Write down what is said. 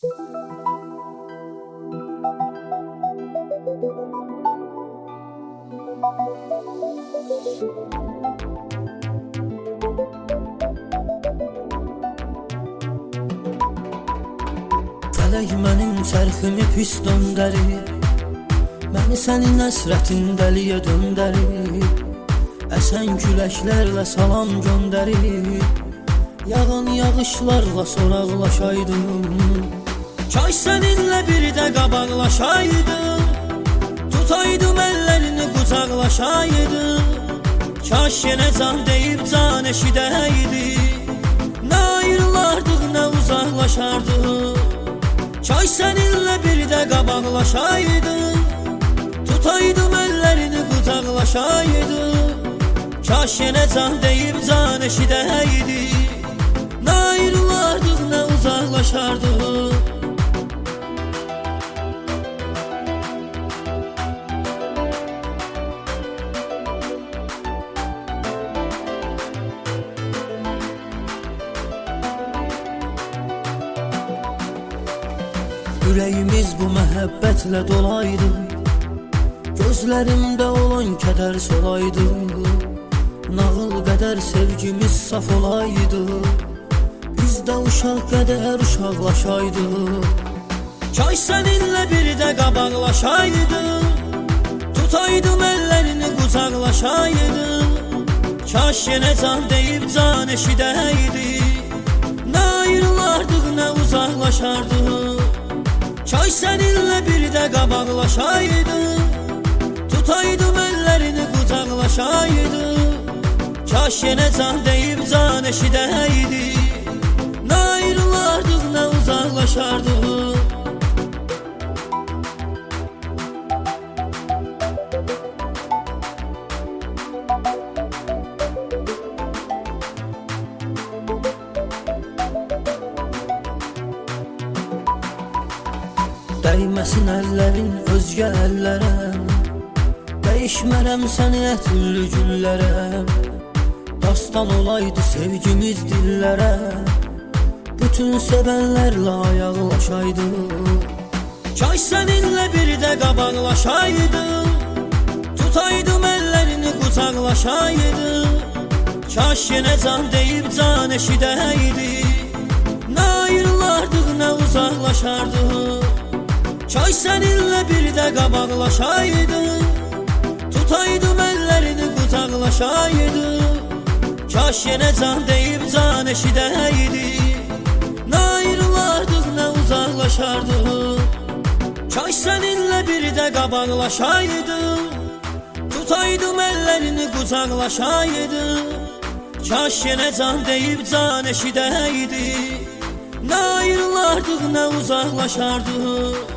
Fələk mənim çərximi pis döndərib, məni sənin əsrətin dəliyə döndərib. Əsən küləklərlə salam göndərib, yağan yağışlarla soraqlaşaydım. Kaş səninlə bir də qabaqlaşaydım, tutaydım əllərini qucaqlaşaydım. Kaş yenə can deyib can eşidəydi, nə ayrılardıq nə uzaqlaşardıq. Kaş səninlə bir də qabaqlaşaydım, tutaydım əllərini qucaqlaşaydım. Kaş yenə can deyib can eşidəydi, nə ayrılardıq nə uzaqlaşardıq. Ürəyimiz bu məhəbbətlə dolaydı, gözlərimdə olan kədər solaydı. Nağıl qədər sevgimiz saf olaydı, biz də uşaq qədər uşaqlaşaydı. Kaş səninlə bir də qabaqlaşaydım, tutaydım əllərini qucaqlaşaydım. Kaş yenə can deyib can eşidəydi, nə ayrılardıq nə uzaqlaşardıq. Kaş səninlə bir də qabaqlaşaydım, tutaydım əllərini qucaqlaşaydım. Kaş yenə can deyib can eşidəydi, nə ayrılardıq nə uzaqlaşardıq. Dəyməsin əllərin özgə əllərə, dəyişmərəm səni ətürlü güllərə. Dastan olaydı sevgimiz dillərə, bütün sevənlərlə ayaqlaşaydı. Kaş səninlə bir də qabaqlaşaydım, tutaydım əllərini qucaqlaşaydım. Kaş yenə can deyib can eşidəydi, nə ayrılardıq nə uzaqlaşardıq. Kaş səninlə bir də qabaqlaşaydım, tutaydım əllərini qucaqlaşaydım. Kaş yenə can deyib can eşidəydi, nə ayrılardıq nə uzaqlaşardıq. Kaş səninlə bir də qabaqlaşaydım, tutaydım əllərini qucaqlaşaydım. Kaş yenə can deyib can eşidəydi, nə ayrılardıq nə uzaqlaşardıq.